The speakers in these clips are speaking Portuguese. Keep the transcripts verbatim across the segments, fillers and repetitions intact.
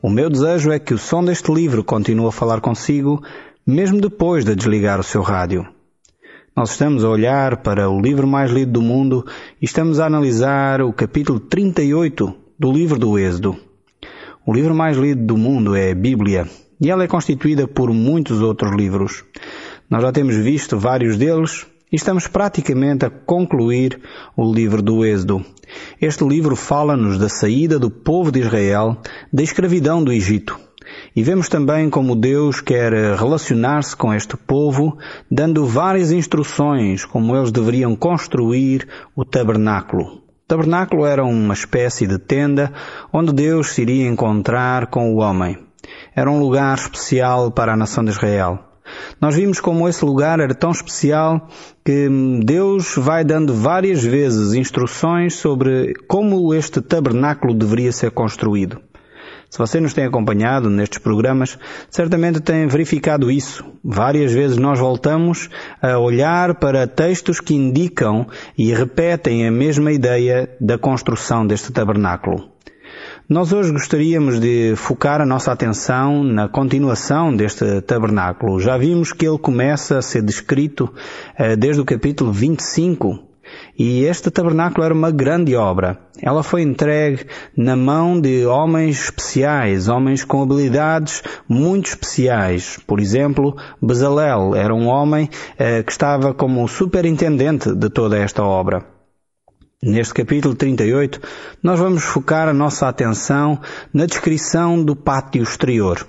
O meu desejo é que o som deste livro continue a falar consigo, mesmo depois de desligar o seu rádio. Nós estamos a olhar para o livro mais lido do mundo e estamos a analisar o capítulo trinta e oito do livro do Êxodo. O livro mais lido do mundo é a Bíblia, e ela é constituída por muitos outros livros. Nós já temos visto vários deles e estamos praticamente a concluir o livro do Êxodo. Este livro fala-nos da saída do povo de Israel da escravidão do Egito. E vemos também como Deus quer relacionar-se com este povo, dando várias instruções como eles deveriam construir o tabernáculo. O tabernáculo era uma espécie de tenda onde Deus se iria encontrar com o homem. Era um lugar especial para a nação de Israel. Nós vimos como esse lugar era tão especial que Deus vai dando várias vezes instruções sobre como este tabernáculo deveria ser construído. Se você nos tem acompanhado nestes programas, certamente tem verificado isso. Várias vezes nós voltamos a olhar para textos que indicam e repetem a mesma ideia da construção deste tabernáculo. Nós hoje gostaríamos de focar a nossa atenção na continuação deste tabernáculo. Já vimos que ele começa a ser descrito eh, desde o capítulo vinte e cinco. E este tabernáculo era uma grande obra. Ela foi entregue na mão de homens especiais, homens com habilidades muito especiais. Por exemplo, Bezalel era um homem eh, que estava como superintendente de toda esta obra. Neste capítulo trinta e oito, nós vamos focar a nossa atenção na descrição do pátio exterior.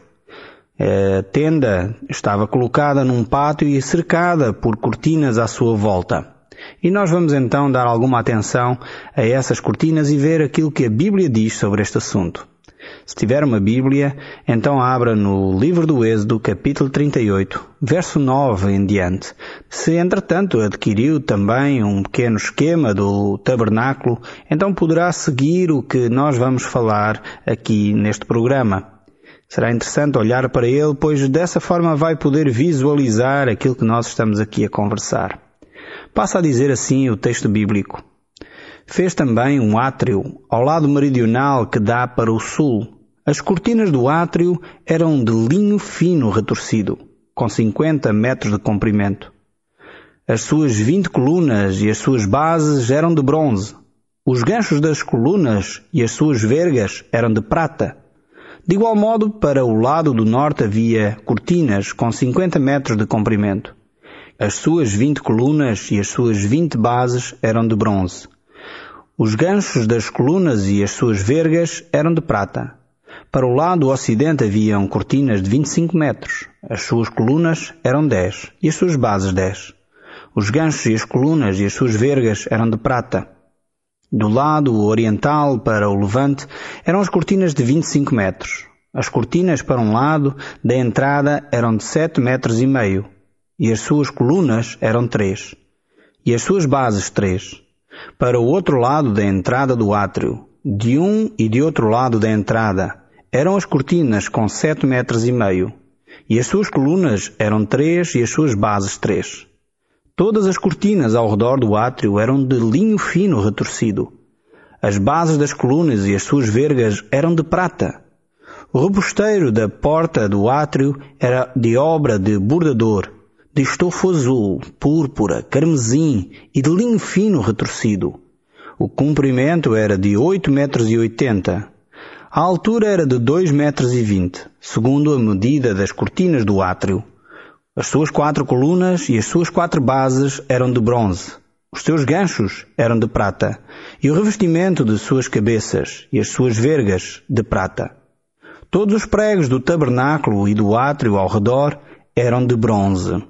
A tenda estava colocada num pátio e cercada por cortinas à sua volta. E nós vamos então dar alguma atenção a essas cortinas e ver aquilo que a Bíblia diz sobre este assunto. Se tiver uma Bíblia, então abra no livro do Êxodo, capítulo trinta e oito, verso nove em diante. Se, entretanto, adquiriu também um pequeno esquema do tabernáculo, então poderá seguir o que nós vamos falar aqui neste programa. Será interessante olhar para ele, pois dessa forma vai poder visualizar aquilo que nós estamos aqui a conversar. Passa a dizer assim o texto bíblico. Fez também um átrio ao lado meridional que dá para o sul. As cortinas do átrio eram de linho fino retorcido, com cinquenta metros de comprimento. As suas vinte colunas e as suas bases eram de bronze. Os ganchos das colunas e as suas vergas eram de prata. De igual modo, para o lado do norte havia cortinas com cinquenta metros de comprimento. As suas vinte colunas e as suas vinte bases eram de bronze. Os ganchos das colunas e as suas vergas eram de prata. Para o lado ocidente haviam cortinas de vinte e cinco metros. As suas colunas eram dez e as suas bases dez. Os ganchos e as colunas e as suas vergas eram de prata. Do lado oriental para o levante eram as cortinas de vinte e cinco metros. As cortinas para um lado da entrada eram de sete metros e meio e as suas colunas eram três e as suas bases três. Para o outro lado da entrada do átrio, de um e de outro lado da entrada, eram as cortinas com sete metros e meio, e as suas colunas eram três e as suas bases três. Todas as cortinas ao redor do átrio eram de linho fino retorcido. As bases das colunas e as suas vergas eram de prata. O reposteiro da porta do átrio era de obra de bordador, de estofo azul, púrpura, carmesim e de linho fino retorcido. O comprimento era de oito metros e oitenta. A altura era de dois metros e vinte, segundo a medida das cortinas do átrio. As suas quatro colunas e as suas quatro bases eram de bronze. Os seus ganchos eram de prata, e o revestimento de suas cabeças e as suas vergas de prata. Todos os pregos do tabernáculo e do átrio ao redor eram de bronze.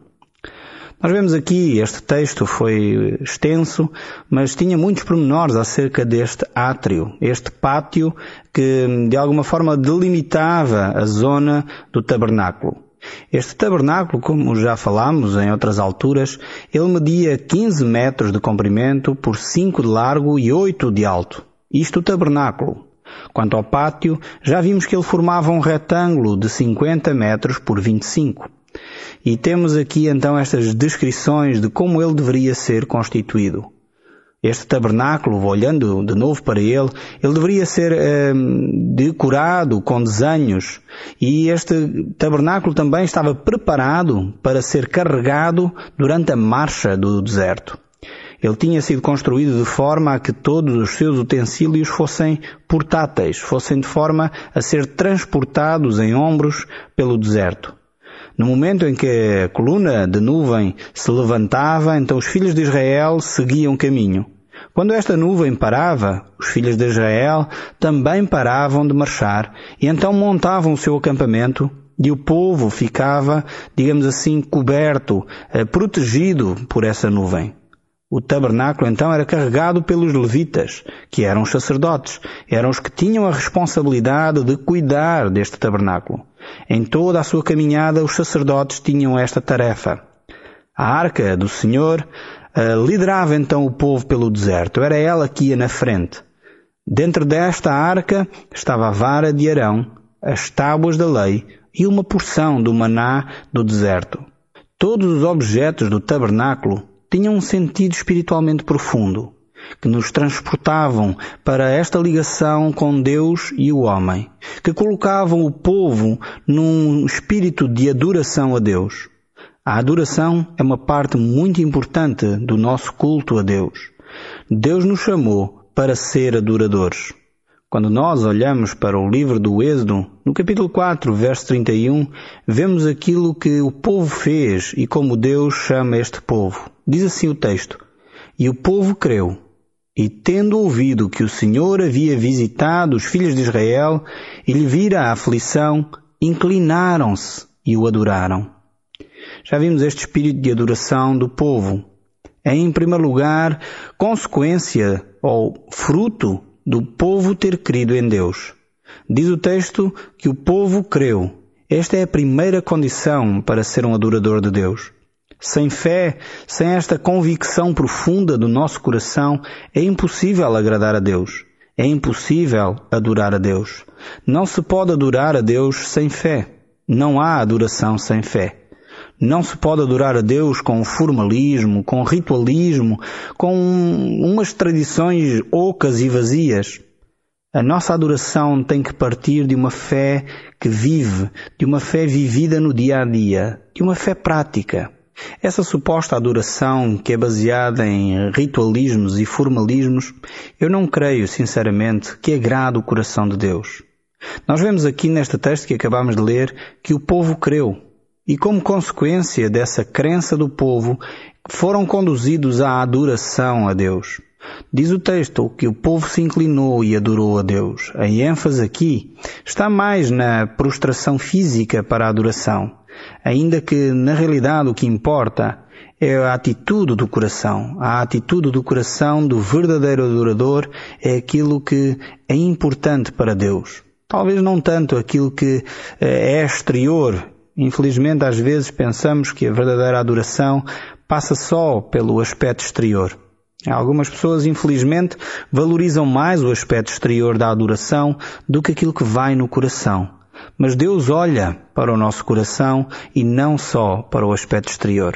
Nós vemos aqui, este texto foi extenso, mas tinha muitos pormenores acerca deste átrio, este pátio que de alguma forma delimitava a zona do tabernáculo. Este tabernáculo, como já falámos em outras alturas, ele media quinze metros de comprimento por cinco de largo e oito de alto. Isto o tabernáculo. Quanto ao pátio, já vimos que ele formava um retângulo de cinquenta metros por vinte e cinco. E temos aqui então estas descrições de como ele deveria ser constituído. Este tabernáculo, olhando de novo para ele, ele deveria ser eh, decorado com desenhos, e este tabernáculo também estava preparado para ser carregado durante a marcha do deserto. Ele tinha sido construído de forma a que todos os seus utensílios fossem portáteis, fossem de forma a ser transportados em ombros pelo deserto. No momento em que a coluna de nuvem se levantava, então os filhos de Israel seguiam caminho. Quando esta nuvem parava, os filhos de Israel também paravam de marchar e então montavam o seu acampamento, e o povo ficava, digamos assim, coberto, protegido por essa nuvem. O tabernáculo então era carregado pelos levitas, que eram os sacerdotes, eram os que tinham a responsabilidade de cuidar deste tabernáculo. Em toda a sua caminhada, os sacerdotes tinham esta tarefa. A arca do Senhor uh, liderava então o povo pelo deserto. Era ela que ia na frente. Dentro desta arca estava a vara de Arão, as tábuas da lei e uma porção do maná do deserto. Todos os objetos do tabernáculo tinham um sentido espiritualmente profundo, que nos transportavam para esta ligação com Deus e o homem, que colocavam o povo num espírito de adoração a Deus. A adoração é uma parte muito importante do nosso culto a Deus. Deus nos chamou para ser adoradores. Quando nós olhamos para o livro do Êxodo, no capítulo quatro, verso trinta e um, vemos aquilo que o povo fez e como Deus chama este povo. Diz assim o texto: "E o povo creu, e tendo ouvido que o Senhor havia visitado os filhos de Israel e lhe vira a aflição, inclinaram-se e o adoraram." Já vimos este espírito de adoração do povo. É, em primeiro lugar, consequência ou fruto do povo ter crido em Deus. Diz o texto que o povo creu. Esta é a primeira condição para ser um adorador de Deus. Sem fé, sem esta convicção profunda do nosso coração, é impossível agradar a Deus. É impossível adorar a Deus. Não se pode adorar a Deus sem fé. Não há adoração sem fé. Não se pode adorar a Deus com formalismo, com ritualismo, com umas tradições ocas e vazias. A nossa adoração tem que partir de uma fé que vive, de uma fé vivida no dia a dia, de uma fé prática. Essa suposta adoração que é baseada em ritualismos e formalismos, eu não creio, sinceramente, que agrade o coração de Deus. Nós vemos aqui neste texto que acabamos de ler que o povo creu. E como consequência dessa crença do povo, foram conduzidos à adoração a Deus. Diz o texto que o povo se inclinou e adorou a Deus. A ênfase aqui está mais na prostração física para a adoração, ainda que na realidade o que importa é a atitude do coração. A atitude do coração do verdadeiro adorador é aquilo que é importante para Deus. Talvez não tanto aquilo que é exterior. Infelizmente, às vezes pensamos que a verdadeira adoração passa só pelo aspecto exterior. Algumas pessoas, infelizmente, valorizam mais o aspecto exterior da adoração do que aquilo que vai no coração. Mas Deus olha para o nosso coração e não só para o aspecto exterior.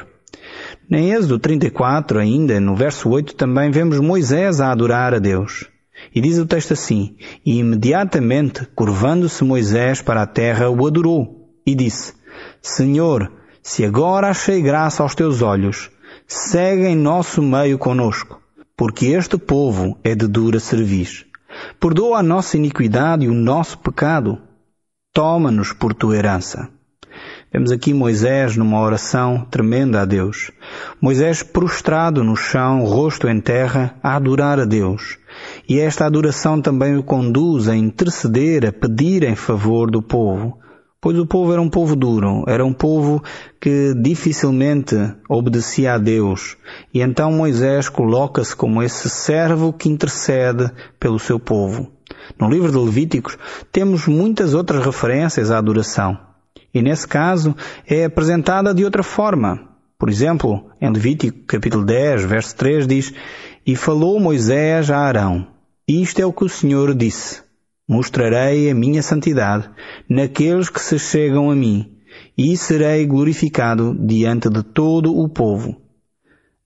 Em Êxodo trinta e quatro, ainda, no verso oito, também vemos Moisés a adorar a Deus. E diz o texto assim: "E imediatamente, curvando-se Moisés para a terra, o adorou e disse: Senhor, se agora achei graça aos teus olhos, segue em nosso meio conosco, porque este povo é de dura cerviz. Perdoa a nossa iniquidade e o nosso pecado. Toma-nos por tua herança." Vemos aqui Moisés numa oração tremenda a Deus. Moisés prostrado no chão, rosto em terra, a adorar a Deus. E esta adoração também o conduz a interceder, a pedir em favor do povo. Pois o povo era um povo duro, era um povo que dificilmente obedecia a Deus. E então Moisés coloca-se como esse servo que intercede pelo seu povo. No livro de Levíticos temos muitas outras referências à adoração. E nesse caso é apresentada de outra forma. Por exemplo, em Levítico capítulo dez, verso três diz: "E falou Moisés a Arão, isto é o que o Senhor disse: mostrarei a minha santidade naqueles que se chegam a mim, e serei glorificado diante de todo o povo."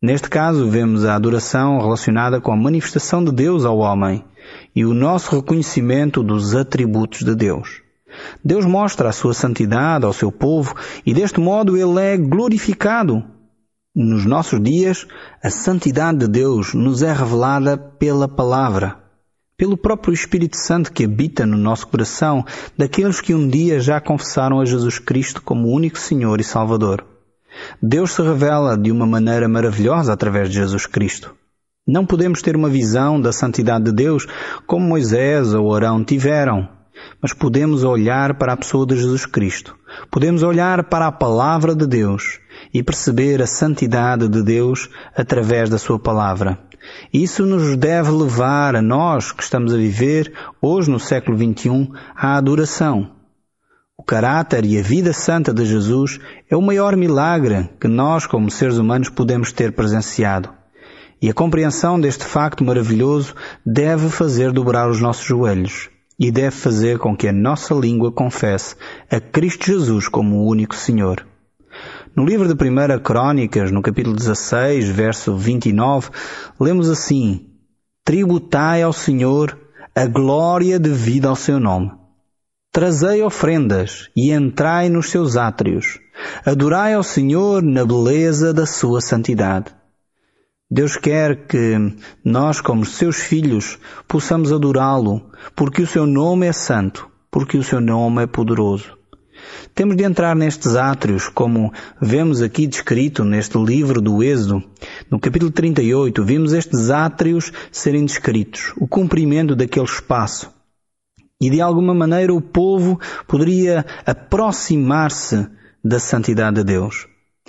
Neste caso, vemos a adoração relacionada com a manifestação de Deus ao homem e o nosso reconhecimento dos atributos de Deus. Deus mostra a sua santidade ao seu povo e deste modo Ele é glorificado. Nos nossos dias, a santidade de Deus nos é revelada pela palavra, pelo próprio Espírito Santo que habita no nosso coração, daqueles que um dia já confessaram a Jesus Cristo como o único Senhor e Salvador. Deus se revela de uma maneira maravilhosa através de Jesus Cristo. Não podemos ter uma visão da santidade de Deus como Moisés ou Arão tiveram, mas podemos olhar para a pessoa de Jesus Cristo. Podemos olhar para a palavra de Deus e perceber a santidade de Deus através da sua palavra. Isso nos deve levar a nós que estamos a viver hoje no século vinte e um à adoração. O caráter e a vida santa de Jesus é o maior milagre que nós, como seres humanos, podemos ter presenciado. E a compreensão deste facto maravilhoso deve fazer dobrar os nossos joelhos e deve fazer com que a nossa língua confesse a Cristo Jesus como o único Senhor. No livro de primeira Crônicas, no capítulo dezasseis, verso vinte e nove, lemos assim: Tributai ao Senhor a glória devida ao seu nome. Trazei ofrendas e entrai nos seus átrios. Adorai ao Senhor na beleza da sua santidade. Deus quer que nós, como seus filhos, possamos adorá-lo, porque o seu nome é santo, porque o seu nome é poderoso. Temos de entrar nestes átrios, como vemos aqui descrito neste livro do Êxodo. No capítulo trinta e oito, vimos estes átrios serem descritos, o comprimento daquele espaço. E de alguma maneira o povo poderia aproximar-se da santidade de Deus.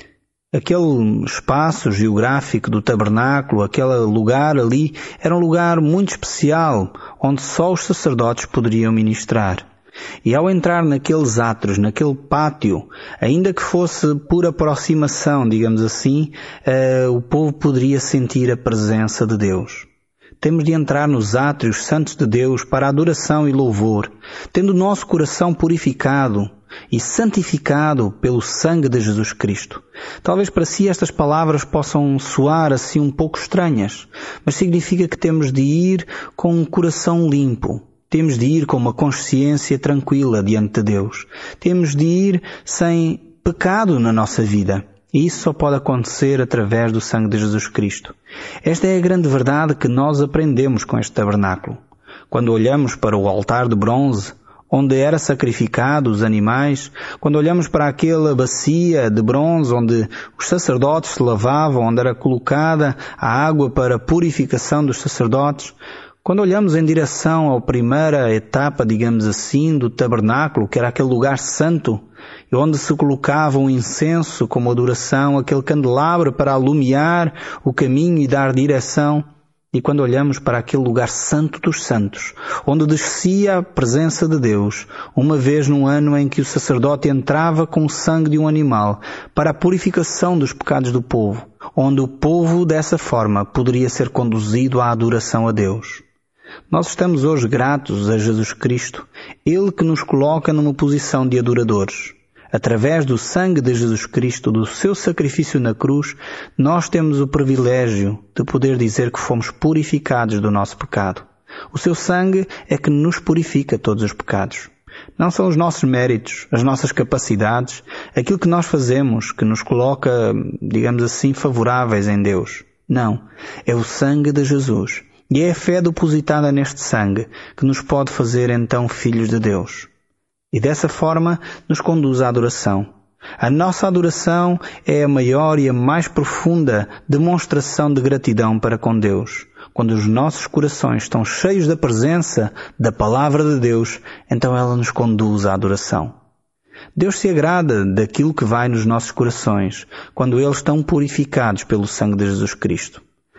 Aquele espaço geográfico do tabernáculo, aquele lugar ali, era um lugar muito especial, onde só os sacerdotes poderiam ministrar. E ao entrar naqueles átrios, naquele pátio, ainda que fosse por aproximação, digamos assim, eh, o povo poderia sentir a presença de Deus. Temos de entrar nos átrios santos de Deus para adoração e louvor, tendo o nosso coração purificado e santificado pelo sangue de Jesus Cristo. Talvez para si estas palavras possam soar assim um pouco estranhas, mas significa que temos de ir com um coração limpo. Temos de ir com uma consciência tranquila diante de Deus. Temos de ir sem pecado na nossa vida. E isso só pode acontecer através do sangue de Jesus Cristo. Esta é a grande verdade que nós aprendemos com este tabernáculo. Quando olhamos para o altar de bronze, onde era sacrificado os animais, quando olhamos para aquela bacia de bronze onde os sacerdotes se lavavam, onde era colocada a água para a purificação dos sacerdotes, quando olhamos em direção à primeira etapa, digamos assim, do tabernáculo, que era aquele lugar santo, onde se colocava um incenso como adoração, aquele candelabro para alumiar o caminho e dar direção, e quando olhamos para aquele lugar santo dos santos, onde descia a presença de Deus, uma vez no ano em que o sacerdote entrava com o sangue de um animal para a purificação dos pecados do povo, onde o povo dessa forma poderia ser conduzido à adoração a Deus. Nós estamos hoje gratos a Jesus Cristo, Ele que nos coloca numa posição de adoradores. Através do sangue de Jesus Cristo, do seu sacrifício na cruz, nós temos o privilégio de poder dizer que fomos purificados do nosso pecado. O seu sangue é que nos purifica todos os pecados. Não são os nossos méritos, as nossas capacidades, aquilo que nós fazemos que nos coloca, digamos assim, favoráveis em Deus. Não, é o sangue de Jesus. E é a fé depositada neste sangue que nos pode fazer então filhos de Deus. E dessa forma nos conduz à adoração. A nossa adoração é a maior e a mais profunda demonstração de gratidão para com Deus. Quando os nossos corações estão cheios da presença da Palavra de Deus, então ela nos conduz à adoração. Deus se agrada daquilo que vai nos nossos corações, quando eles estão purificados pelo sangue de Jesus Cristo.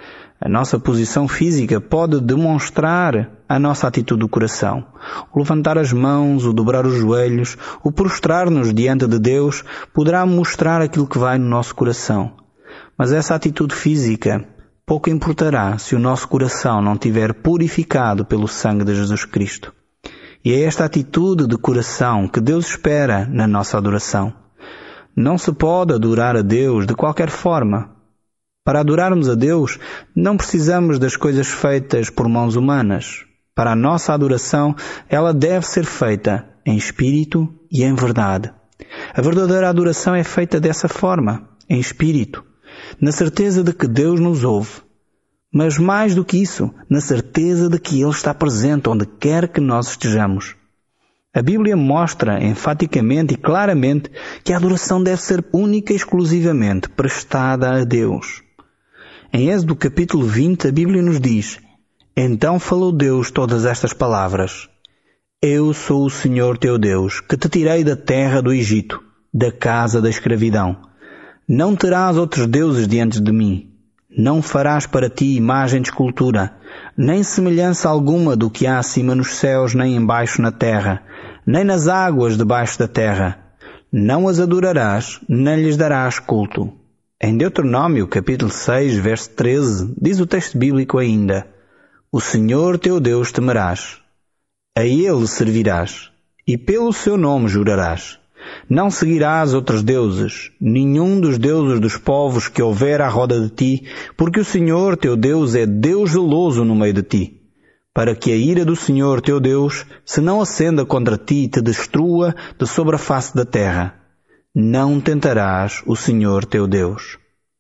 A nossa posição física pode demonstrar a nossa atitude do coração. O levantar as mãos, o dobrar os joelhos, o prostrar-nos diante de Deus poderá mostrar aquilo que vai no nosso coração. Mas essa atitude física pouco importará se o nosso coração não estiver purificado pelo sangue de Jesus Cristo. E é esta atitude de coração que Deus espera na nossa adoração. Não se pode adorar a Deus de qualquer forma. Para adorarmos a Deus, não precisamos das coisas feitas por mãos humanas. Para a nossa adoração, ela deve ser feita em espírito e em verdade. A verdadeira adoração é feita dessa forma, em espírito, na certeza de que Deus nos ouve. Mas mais do que isso, na certeza de que Ele está presente onde quer que nós estejamos. A Bíblia mostra enfaticamente e claramente que a adoração deve ser única e exclusivamente prestada a Deus. Em Êxodo capítulo vinte, a Bíblia nos diz: Então falou Deus todas estas palavras: Eu sou o Senhor teu Deus, que te tirei da terra do Egito, da casa da escravidão. Não terás outros deuses diante de mim. Não farás para ti imagem de escultura, nem semelhança alguma do que há acima nos céus, nem embaixo na terra, nem nas águas debaixo da terra. Não as adorarás, nem lhes darás culto. Em Deuteronômio, capítulo seis, verso treze, diz o texto bíblico ainda: O Senhor teu Deus temerás, a Ele servirás, e pelo seu nome jurarás. Não seguirás outros deuses, nenhum dos deuses dos povos que houver à roda de ti, porque o Senhor teu Deus é Deus zeloso no meio de ti, para que a ira do Senhor teu Deus se não acenda contra ti e te destrua de sobre a face da terra. Não tentarás o Senhor teu Deus.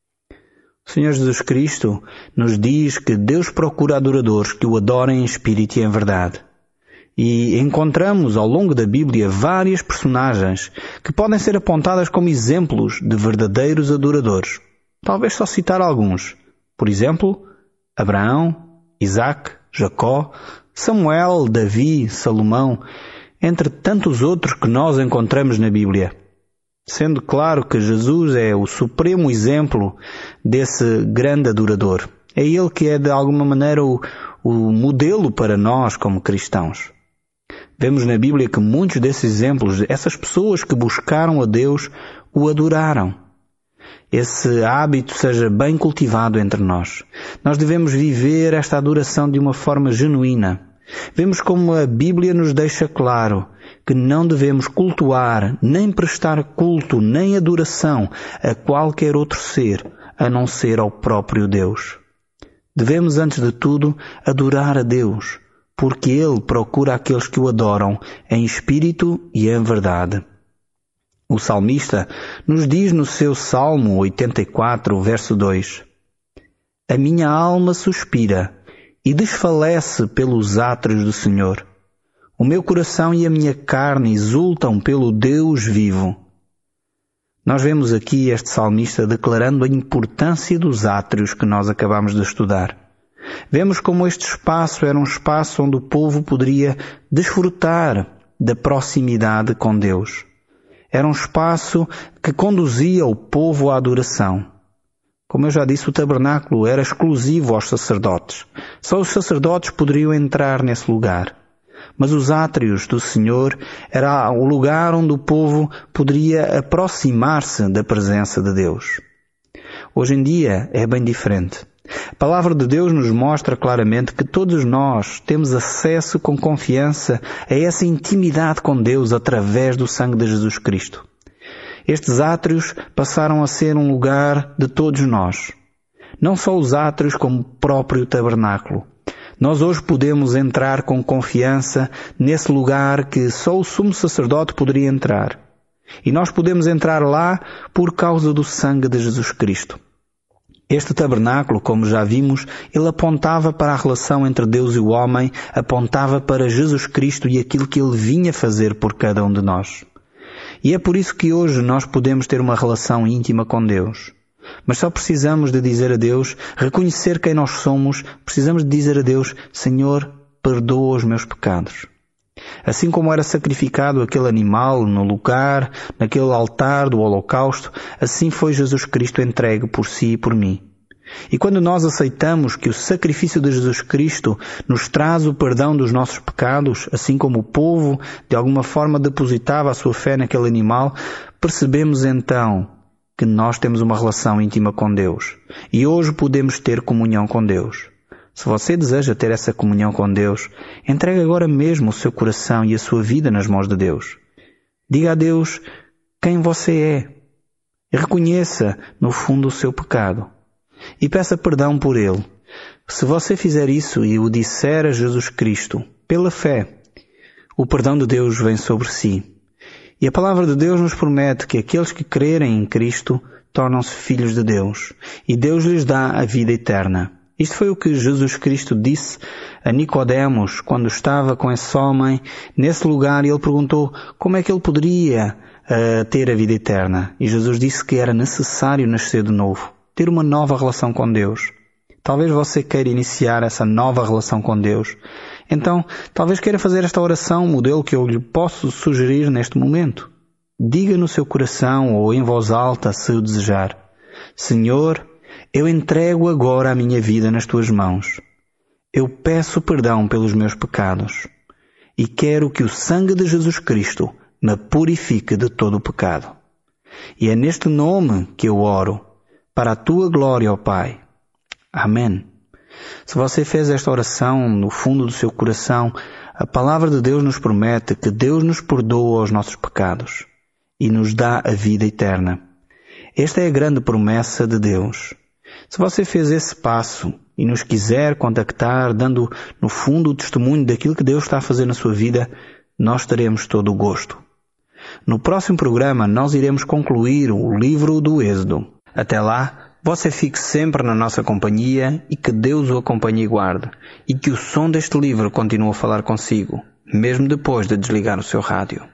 O Senhor Jesus Cristo nos diz que Deus procura adoradores que o adorem em espírito e em verdade. E encontramos ao longo da Bíblia várias personagens que podem ser apontadas como exemplos de verdadeiros adoradores. Talvez só citar alguns. Por exemplo, Abraão, Isaac, Jacó, Samuel, Davi, Salomão, entre tantos outros que nós encontramos na Bíblia. Sendo claro que Jesus é o supremo exemplo desse grande adorador. É Ele que é de alguma maneira o, o modelo para nós como cristãos. Vemos na Bíblia que muitos desses exemplos, essas pessoas que buscaram a Deus, o adoraram. Esse hábito seja bem cultivado entre nós. Nós devemos viver esta adoração de uma forma genuína. Vemos como a Bíblia nos deixa claro que não devemos cultuar, nem prestar culto, nem adoração a qualquer outro ser, a não ser ao próprio Deus. Devemos, antes de tudo, adorar a Deus, porque Ele procura aqueles que o adoram em espírito e em verdade. O salmista nos diz no seu Salmo oitenta e quatro, verso dois: A minha alma suspira e desfalece pelos átrios do Senhor. O meu coração e a minha carne exultam pelo Deus vivo. Nós vemos aqui este salmista declarando a importância dos átrios que nós acabamos de estudar. Vemos como este espaço era um espaço onde o povo poderia desfrutar da proximidade com Deus. Era um espaço que conduzia o povo à adoração. Como eu já disse, o tabernáculo era exclusivo aos sacerdotes. Só os sacerdotes poderiam entrar nesse lugar. Mas os átrios do Senhor era o lugar onde o povo poderia aproximar-se da presença de Deus. Hoje em dia é bem diferente. A palavra de Deus nos mostra claramente que todos nós temos acesso com confiança a essa intimidade com Deus através do sangue de Jesus Cristo. Estes átrios passaram a ser um lugar de todos nós. Não só os átrios, como o próprio tabernáculo. Nós hoje podemos entrar com confiança nesse lugar que só o sumo sacerdote poderia entrar. E nós podemos entrar lá por causa do sangue de Jesus Cristo. Este tabernáculo, como já vimos, ele apontava para a relação entre Deus e o homem, apontava para Jesus Cristo e aquilo que Ele vinha fazer por cada um de nós. E é por isso que hoje nós podemos ter uma relação íntima com Deus. Mas só precisamos de dizer a Deus, reconhecer quem nós somos, precisamos de dizer a Deus: Senhor, perdoa os meus pecados. Assim como era sacrificado aquele animal no lugar, naquele altar do holocausto, assim foi Jesus Cristo entregue por si e por mim. E quando nós aceitamos que o sacrifício de Jesus Cristo nos traz o perdão dos nossos pecados, assim como o povo de alguma forma depositava a sua fé naquele animal, percebemos então que nós temos uma relação íntima com Deus. E hoje podemos ter comunhão com Deus. Se você deseja ter essa comunhão com Deus, entregue agora mesmo o seu coração e a sua vida nas mãos de Deus. Diga a Deus quem você é. E reconheça, no fundo, o seu pecado. e peça perdão por ele. Se você fizer isso e o disser a Jesus Cristo, pela fé, o perdão de Deus vem sobre si. E a palavra de Deus nos promete que aqueles que crerem em Cristo tornam-se filhos de Deus, e Deus lhes dá a vida eterna. Isto foi o que Jesus Cristo disse a Nicodemos quando estava com esse homem nesse lugar, e ele perguntou como é que ele poderia uh, ter a vida eterna. E Jesus disse que era necessário nascer de novo, ter uma nova relação com Deus. Talvez você queira iniciar essa nova relação com Deus. Então, talvez queira fazer esta oração, modelo que eu lhe posso sugerir neste momento. Diga no seu coração ou em voz alta, se o desejar: Senhor, eu entrego agora a minha vida nas tuas mãos. Eu peço perdão pelos meus pecados e quero que o sangue de Jesus Cristo me purifique de todo o pecado. E é neste nome que eu oro, para a tua glória, ó Pai. Amém. Se você fez esta oração no fundo do seu coração, a palavra de Deus nos promete que Deus nos perdoa os nossos pecados e nos dá a vida eterna. Esta é a grande promessa de Deus. Se você fez esse passo e nos quiser contactar, dando no fundo o testemunho daquilo que Deus está a fazer na sua vida, nós teremos todo o gosto. No próximo programa nós iremos concluir o livro do Êxodo. Até lá, você fique sempre na nossa companhia e que Deus o acompanhe e guarde, e que o som deste livro continue a falar consigo, mesmo depois de desligar o seu rádio.